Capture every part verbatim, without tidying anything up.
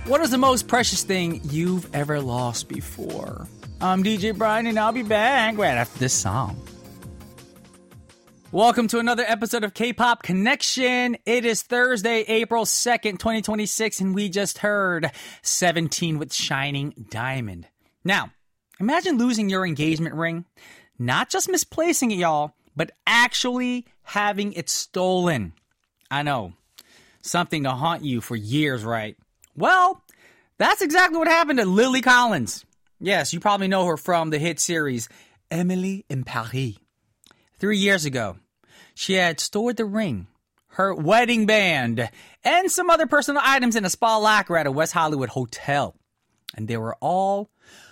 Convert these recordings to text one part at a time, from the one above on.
What is the most precious thing you've ever lost before? I'm D J Brian, and I'll be back right after this song. Welcome to another episode of K-Pop Connection. It is Thursday, April second, twenty twenty-six, and we just heard seventeen with Shining Diamond. Now, imagine losing your engagement ring, not just misplacing it, y'all, but actually having it stolen. I know, something to haunt you for years, right? Well, that's exactly what happened to Lily Collins. Yes, you probably know her from the hit series Emily in Paris. Three years ago, she had stored the ring, her wedding band, and some other personal items in a spa locker at a West Hollywood hotel. And they were all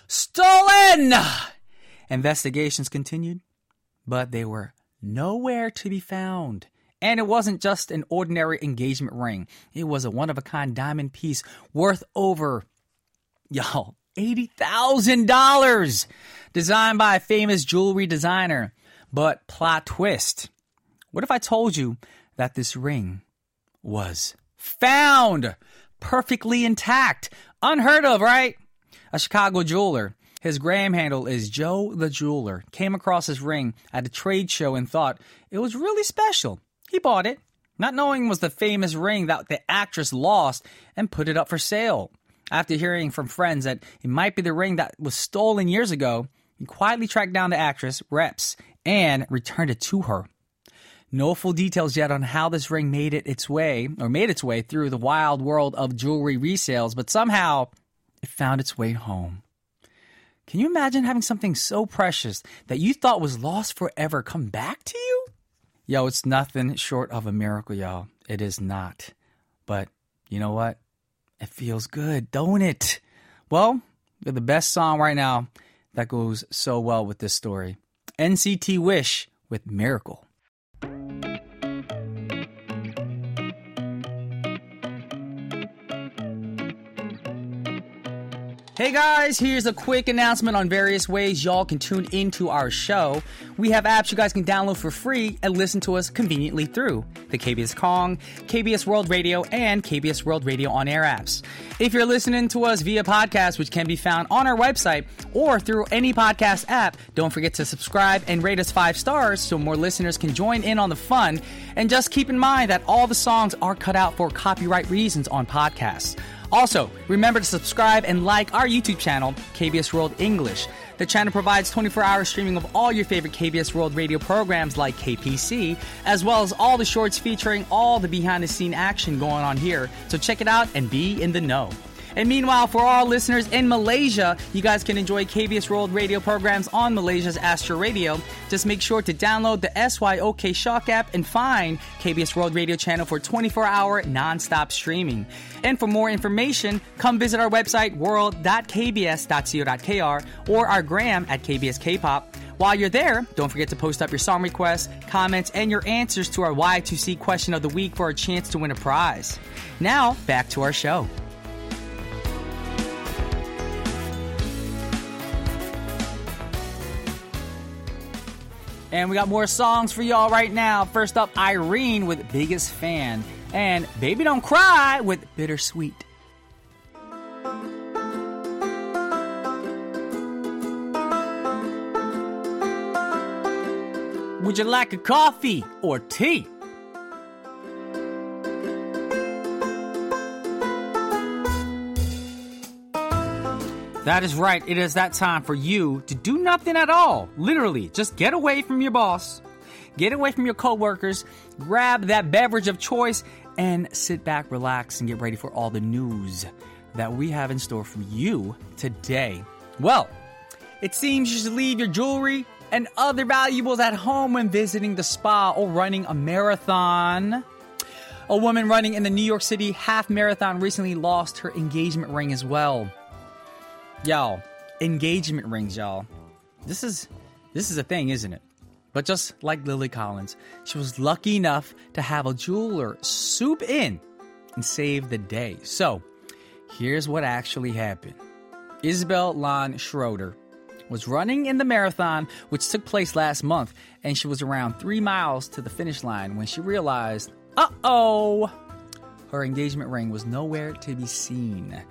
stolen! Investigations continued, but they were nowhere to be found. And it wasn't just an ordinary engagement ring. It was a one-of-a-kind diamond piece worth over, y'all, eighty thousand dollars. Designed by a famous jewelry designer. But plot twist. What if I told you that this ring was found perfectly intact? Unheard of, right? A Chicago jeweler, his gram handle is Joe the Jeweler, came across his ring at a trade show and thought it was really special. He bought it, not knowing it was the famous ring that the actress lost, and put it up for sale. After hearing from friends that it might be the ring that was stolen years ago, he quietly tracked down the actress, reps, and returned it to her. No full details yet on how this ring made it its way, or made its way through the wild world of jewelry resales, but somehow it found its way home. Can you imagine having something so precious that you thought was lost forever come back to you? Yo, it's nothing short of a miracle, y'all. It is not. But you know what? It feels good, don't it? Well, we have the best song right now that goes so well with this story. N C T Wish with Miracle. Hey guys, here's a quick announcement on various ways y'all can tune into our show. We have apps you guys can download for free and listen to us conveniently through the K B S Kong, K B S World Radio, and K B S World Radio On Air apps. If you're listening to us via podcast, which can be found on our website or through any podcast app, don't forget to subscribe and rate us five stars so more listeners can join in on the fun. And just keep in mind that all the songs are cut out for copyright reasons on podcasts. Also, remember to subscribe and like our YouTube channel, K B S World English. The channel provides twenty-four hour streaming of all your favorite K B S World Radio programs like K P C, as well as all the shorts featuring all the behind-the-scene action going on here. So check it out and be in the know. And meanwhile, for all listeners in Malaysia, you guys can enjoy K B S World Radio programs on Malaysia's Astro Radio. Just make sure to download the S Y O K Shock app and find K B S World Radio channel for twenty-four hour non-stop streaming. And for more information, come visit our website, world dot k b s dot co dot k r, or our gram at K B S K-Pop. While you're there, don't forget to post up your song requests, comments, and your answers to our Y two C question of the week for a chance to win a prize. Now, back to our show. And we got more songs for y'all right now. First up, Irene with Biggest Fan. And Baby Don't Cry with Bittersweet. Would you like a coffee or tea? That is right. It is that time for you to do nothing at all. Literally, just get away from your boss, get away from your coworkers, grab that beverage of choice, and sit back, relax, and get ready for all the news that we have in store for you today. Well, it seems you should leave your jewelry and other valuables at home when visiting the spa or running a marathon. A woman running in the New York City half marathon recently lost her engagement ring as well. Y'all, engagement rings, y'all. This is this is a thing, isn't it? But just like Lily Collins, she was lucky enough to have a jeweler swoop in and save the day. So, here's what actually happened. Isabel Lon Schroeder was running in the marathon, which took place last month, and she was around three miles to the finish line when she realized, uh-oh, her engagement ring was nowhere to be seen.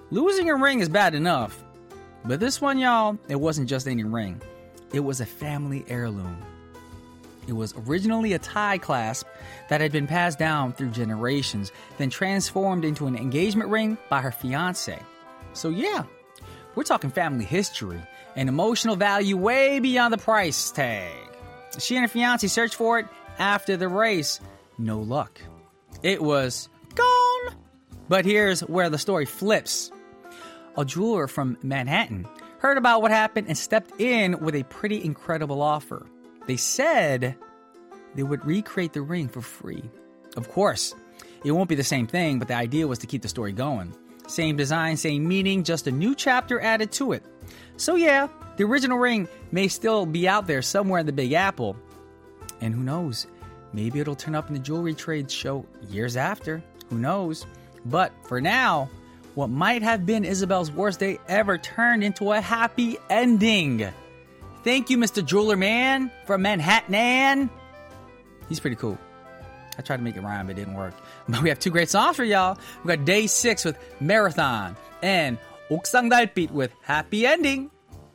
Losing a ring is bad enough. But this one, y'all, it wasn't just any ring. It was a family heirloom. It was originally a tie clasp that had been passed down through generations, then transformed into an engagement ring by her fiancé. So yeah, we're talking family history and emotional value way beyond the price tag. She and her fiancé searched for it after the race. No luck. It was gone. But here's where the story flips. A jeweler from Manhattan heard about what happened and stepped in with a pretty incredible offer. They said they would recreate the ring for free. Of course, it won't be the same thing, but the idea was to keep the story going. Same design, same meaning, just a new chapter added to it. So yeah, the original ring may still be out there somewhere in the Big Apple. And who knows, maybe it'll turn up in the jewelry trade show years after. Who knows? But for now, what might have been Isabel's worst day ever turned into a happy ending. Thank you, Mister Jeweler Man from Manhattan. He's pretty cool. I tried to make it rhyme, but it didn't work. But we have two great songs for y'all. We got Day six with Marathon and 옥상 달빛 with Happy Ending.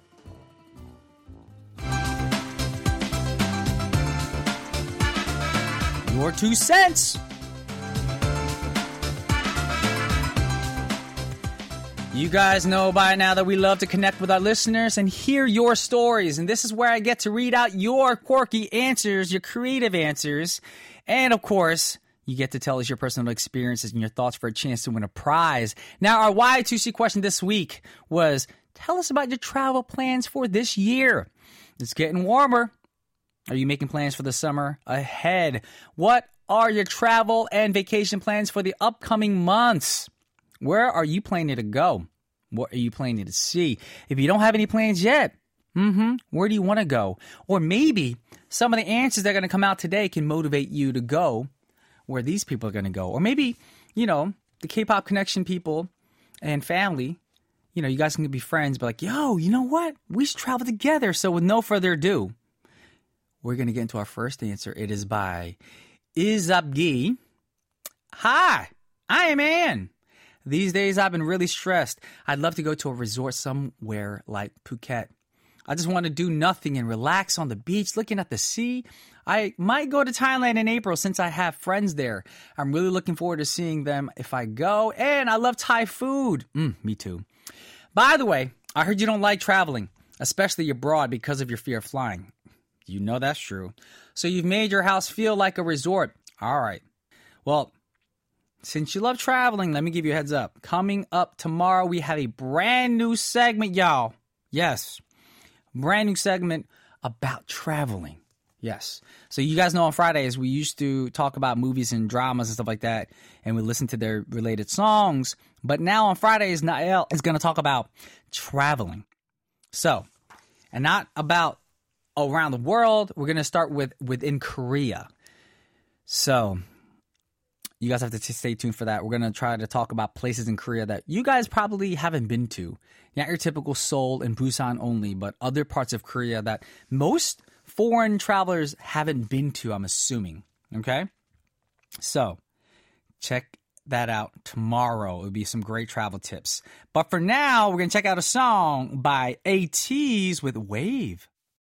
Your two cents. You guys know by now that we love to connect with our listeners and hear your stories. And this is where I get to read out your quirky answers, your creative answers. And of course, you get to tell us your personal experiences and your thoughts for a chance to win a prize. Now, our Y two C question this week was, tell us about your travel plans for this year. It's getting warmer. Are you making plans for the summer ahead? What are your travel and vacation plans for the upcoming months? Where are you planning to go? What are you planning to see? If you don't have any plans yet, mm-hmm, where do you want to go? Or maybe some of the answers that are going to come out today can motivate you to go where these people are going to go. Or maybe, you know, the K-pop Connection people and family, you know, you guys can be friends, but like, yo, you know what? We should travel together. So with no further ado, we're going to get into our first answer. It is by Izabgi. Hi, I am Ann. These days, I've been really stressed. I'd love to go to a resort somewhere like Phuket. I just want to do nothing and relax on the beach, looking at the sea. I might go to Thailand in April since I have friends there. I'm really looking forward to seeing them if I go. And I love Thai food. Mm, me too. By the way, I heard you don't like traveling, especially abroad because of your fear of flying. You know that's true. So you've made your house feel like a resort. All right. Well, since you love traveling, let me give you a heads up. Coming up tomorrow, we have a brand new segment, y'all. Yes, brand new segment about traveling. Yes. So you guys know on Fridays, we used to talk about movies and dramas and stuff like that, and we listen to their related songs. But now on Fridays, Nael is going to talk about traveling. So, and not about around the world. We're going to start with within Korea. So you guys have to t- stay tuned for that. We're going to try to talk about places in Korea that you guys probably haven't been to. Not your typical Seoul and Busan only, but other parts of Korea that most foreign travelers haven't been to, I'm assuming. Okay? So, check that out tomorrow. It'll be some great travel tips. But for now, we're going to check out a song by ATEEZ with Wave.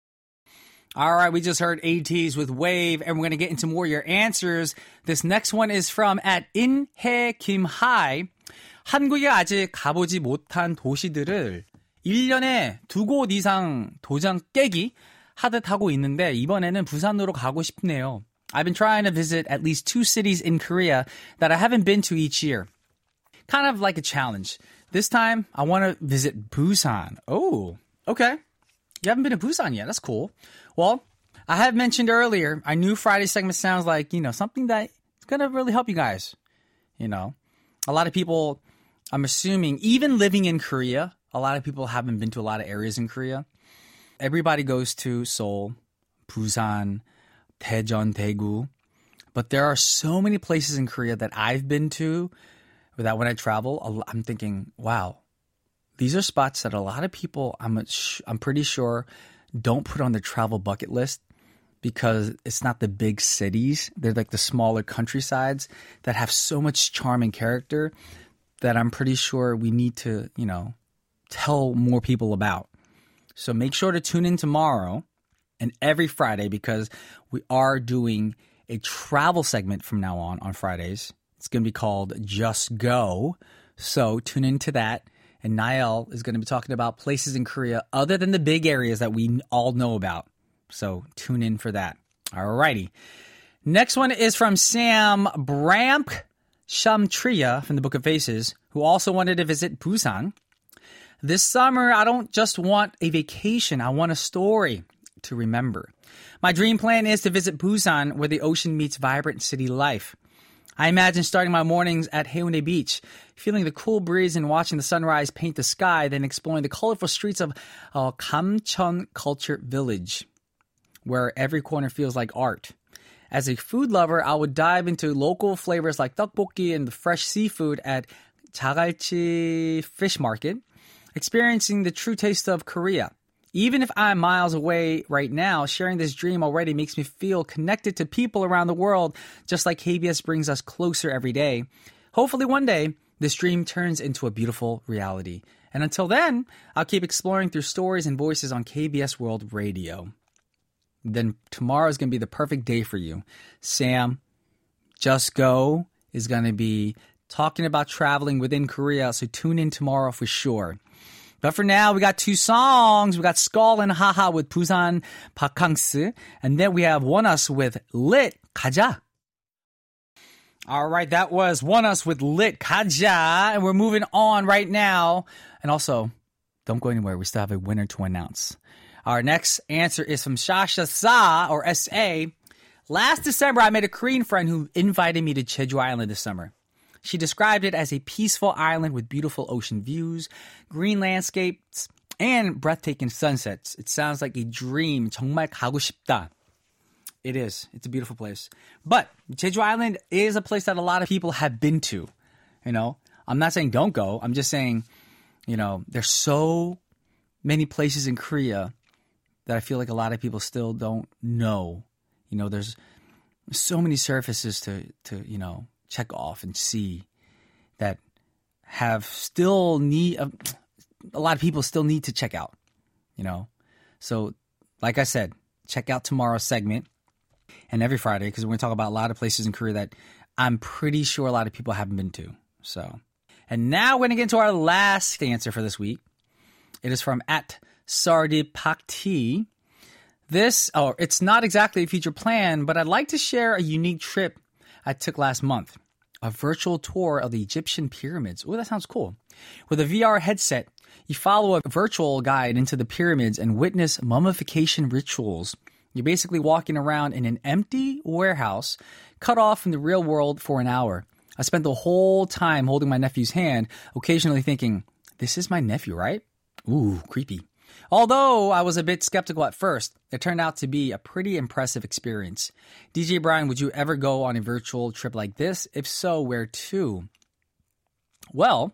All right, we just heard ATEEZ with Wave, and we're going to get into more of your answers. This next one is from at 인해 김하이. 한국에 아직 가보지 못한 도시들을 일 년에 두 곳 이상 도장 깨기 하듯 하고 있는데 이번에는 부산으로 가고 싶네요. I've been trying to visit at least two cities in Korea that I haven't been to each year. Kind of like a challenge. This time, I want to visit Busan. Oh, okay. You haven't been to Busan yet. That's cool. Well, I have mentioned earlier, our new Friday segment sounds like, you know, something that's going to really help you guys. You know, a lot of people, I'm assuming, even living in Korea, a lot of people haven't been to a lot of areas in Korea. Everybody goes to Seoul, Busan, Daejeon, Daegu. But there are so many places in Korea that I've been to that when I travel, I'm thinking, wow, these are spots that a lot of people, I'm I'm pretty sure, don't put on their travel bucket list because it's not the big cities. They're like the smaller countrysides that have so much charm and character that I'm pretty sure we need to, you know, tell more people about. So make sure to tune in tomorrow and every Friday because we are doing a travel segment from now on on Fridays. It's going to be called Just Go. So tune into that. And Nael is going to be talking about places in Korea other than the big areas that we all know about. So tune in for that. Alrighty. Next one is from Sam Bramp Shamtriya from the Book of Faces, who also wanted to visit Busan. This summer, I don't just want a vacation. I want a story to remember. My dream plan is to visit Busan, where the ocean meets vibrant city life. I imagine starting my mornings at Haeundae Beach, feeling the cool breeze and watching the sunrise paint the sky, then exploring the colorful streets of uh, Kamcheon Culture Village, where every corner feels like art. As a food lover, I would dive into local flavors like tteokbokki and the fresh seafood at Jagalchi Fish Market, experiencing the true taste of Korea. Even if I'm miles away right now, sharing this dream already makes me feel connected to people around the world, just like K B S brings us closer every day. Hopefully one day, this dream turns into a beautiful reality. And until then, I'll keep exploring through stories and voices on K B S World Radio. Then tomorrow is going to be the perfect day for you. Sam, Just Go is going to be talking about traveling within Korea, so tune in tomorrow for sure. But for now, we got two songs. We got Skull and Haha with Busan Bakkangsu. And then we have Want Us with Lit 가자. All right, that was Want Us with Lit 가자. And we're moving on right now. And also, don't go anywhere. We still have a winner to announce. Our next answer is from Shasha Sa, or S A. Last December, I met a Korean friend who invited me to Jeju Island this summer. She described it as a peaceful island with beautiful ocean views, green landscapes, and breathtaking sunsets. It sounds like a dream. 정말 가고 싶다. It is. It's a beautiful place. But Jeju Island is a place that a lot of people have been to. You know, I'm not saying don't go. I'm just saying, you know, there's so many places in Korea that I feel like a lot of people still don't know. You know, there's so many surfaces to, to you know, check off and see that have still need a, a lot of people still need to check out, you know. So like I said, check out tomorrow's segment and every Friday because we're going to talk about a lot of places in Korea that I'm pretty sure a lot of people haven't been to. So, and now we're going to get into our last answer for this week. It is from at Sardipakti. This, oh, it's not exactly a future plan, but I'd like to share a unique trip I took last month. A virtual tour of the Egyptian pyramids. Oh, that sounds cool. With a V R headset, you follow a virtual guide into the pyramids and witness mummification rituals. You're basically walking around in an empty warehouse, cut off from the real world for an hour. I spent the whole time holding my nephew's hand, occasionally thinking, this is my nephew, right? Ooh, creepy. Although I was a bit skeptical at first, it turned out to be a pretty impressive experience. D J Brian, would you ever go on a virtual trip like this? If so, where to? Well,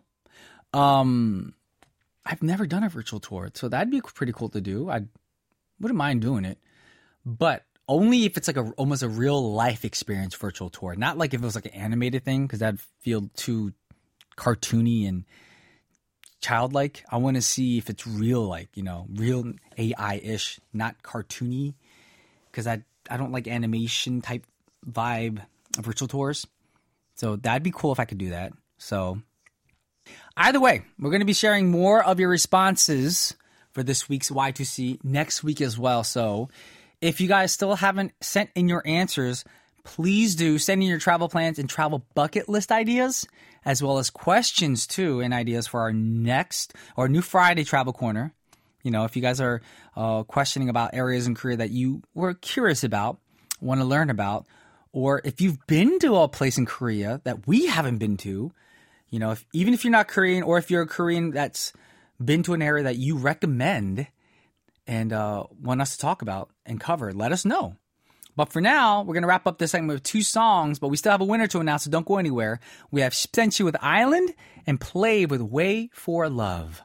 um, I've never done a virtual tour, so that'd be pretty cool to do. I wouldn't mind doing it, but only if it's like a almost a real life experience virtual tour. Not like if it was like an animated thing, because that'd feel too cartoony and childlike. I want to see if it's real, like, you know, real A I-ish, not cartoony, because I I don't like animation type vibe of virtual tours. So that'd be cool if I could do that. So either way, we're going to be sharing more of your responses for this week's Y two C next week as well. So if you guys still haven't sent in your answers, please do send in your travel plans and travel bucket list ideas, as well as questions too and ideas for our next or new Friday Travel Corner. You know, if you guys are uh, questioning about areas in Korea that you were curious about, want to learn about, or if you've been to a place in Korea that we haven't been to, you know, if, even if you're not Korean or if you're a Korean that's been to an area that you recommend and uh, want us to talk about and cover, let us know. But for now, we're going to wrap up this segment with two songs, but we still have a winner to announce, so don't go anywhere. We have Spenchi with Island and Play with Way for Love.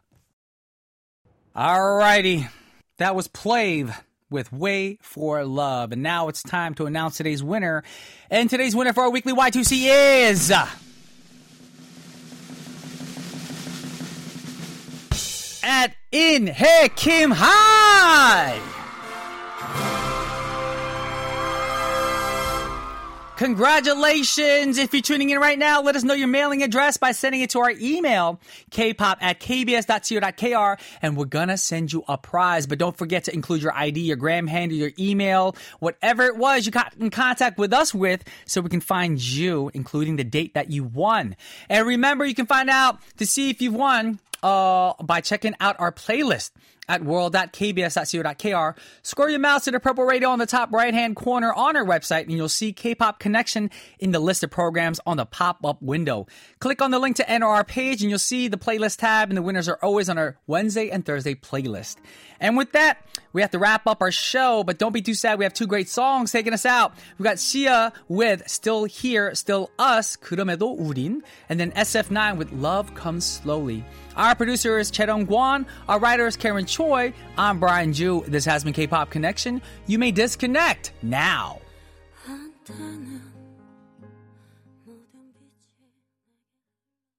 Alrighty, that was Play with Way for Love. And now it's time to announce today's winner. And today's winner for our weekly Y two C is at Inhae Kim Hai. Congratulations! If you're tuning in right now, let us know your mailing address by sending it to our email, kpop at kbs.co.kr, and we're gonna send you a prize. But don't forget to include your I D, your gram handle, your email, whatever it was you got in contact with us with, so we can find you, including the date that you won. And remember, you can find out to see if you've won uh, by checking out our playlist at world dot k b s dot co dot k r. Scroll your mouse to the purple radio on the top right-hand corner on our website, and you'll see K-Pop Connection in the list of programs on the pop-up window. Click on the link to enter our page, and you'll see the playlist tab, and the winners are always on our Wednesday and Thursday playlist. And with that, we have to wrap up our show, but don't be too sad. We have two great songs taking us out. We got Sia with Still Here, Still Us, 그럼에도 우린, and then S F nine with Love Comes Slowly. Our producer is Chaedong Gwon. Our writer is Karen Choi. I'm Brian Ju. This has been K-Pop Connection. You may disconnect now.